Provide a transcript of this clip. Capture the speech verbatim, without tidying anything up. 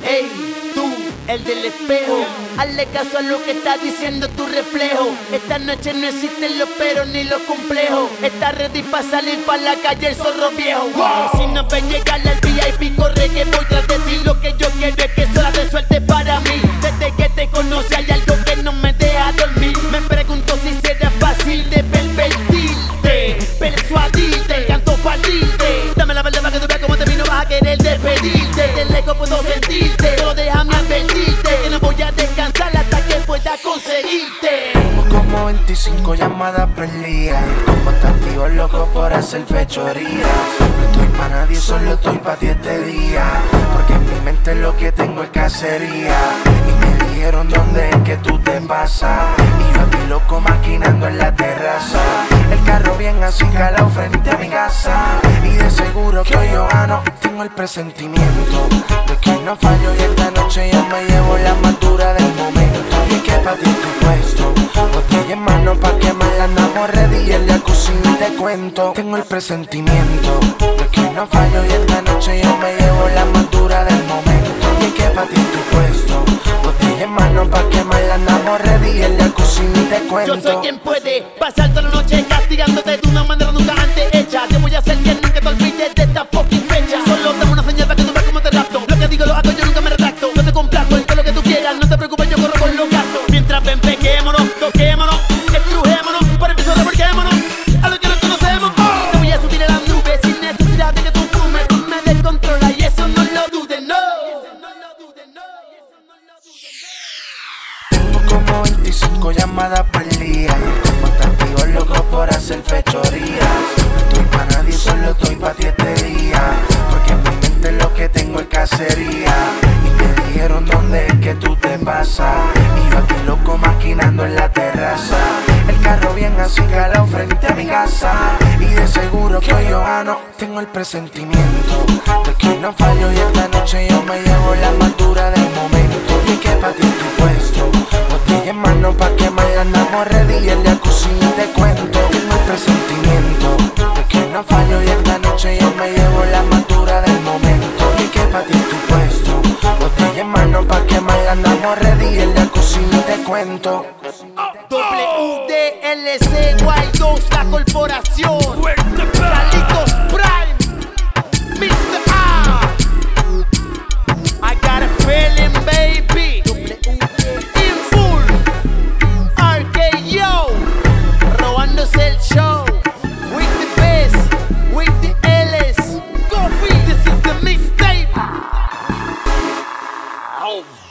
Ey, tú, el del espejo, hazle caso a lo que está diciendo tu reflejo. Esta noche no existen los peros ni los complejos. Estás ready para salir para la calle el zorro viejo. Wow. Si no ven llegar al V I P, corre que voy tras de ti. Lo que yo quiero es que sola te suelte para mí. Desde que te conocí hay algo que no me deja dormir. Me pregunto si será fácil de pervertirte, persuadirte, canto partirte. Dame la verdad para que tú veas cómo te vino, vas a querer despedirte. De lejos puedo sentirte, solo déjame advertirte que no voy a descansar hasta que pueda conseguirte. Tengo como veinticinco llamadas perdidas y como activo loco por hacer fechorías. No estoy pa' nadie, solo estoy pa' ti este día, porque en mi mente lo que tengo es cacería. Y me dijeron dónde es que tú te pasas, y yo aquí loco maquinando en la terraza. El carro bien así calado frente a mi casa, y de seguro que hoy yo gano. Tengo el presentimiento de que no fallo, y esta noche yo me llevo la madura del momento. Y es que pa' ti estoy puesto, botella en mano pa' quemarla, andamos ready y el jacuzzi ni te cuento. Tengo el presentimiento de que no fallo, y esta noche yo me llevo la madura del momento. Y es que pa' ti estoy puesto, botella en mano pa' quemarla, andamos ready y el jacuzzi ni te cuento. Yo soy quien puede pasar toda la noche castigándote de una manera nunca antes hecha. Te voy a hacer que nunca te olvides de esta fucking fecha. Solo dame una señal para que tú veas cómo te rapto. Lo que digo lo hago, yo nunca me retracto. No te complazco en todo lo que tú quieras, no te preocupes, yo corro con los gastos. Mientras ven, peguémonos, toquémonos, estrujémonos, por el piso revolquémonos a lo que nos conocemos. Oh. Te voy a subir a las nubes sin necesidad de que tú fumes. Tú me descontrolas y eso no lo dudes, no. Tengo como veinticinco llamadas perdidas y como activo loco por hacer fechorías. No estoy pa' nadie, solo estoy pa' ti este día, porque en mi mente lo que tengo es cacería. Y me dijeron dónde es que tú te pasas, y yo aquí loco maquinando en la terraza. El carro bien así calado frente a mi casa, y de seguro que hoy yo gano. Tengo el presentimiento de que no fallo, y esta noche yo me llevo la madura del momento. Y es que pa' ti estoy puesto, botella en mano pa' quemarla, andamos ready y el jacuzzi ni te cuento. Tengo el presentimiento de que no fallo, y esta noche yo me llevo la madura del momento. Y es que pa' ti estoy puesto, botella en mano pa' quemarla, andamos ready y el jacuzzi ni te cuento. W D L C Y dos, la corporación. Carlitos Prime, mister A. I got a feeling, baby. In full, R K O, robándose el show. With the best, with the L S. Coffee, this is the mixtape. Oh.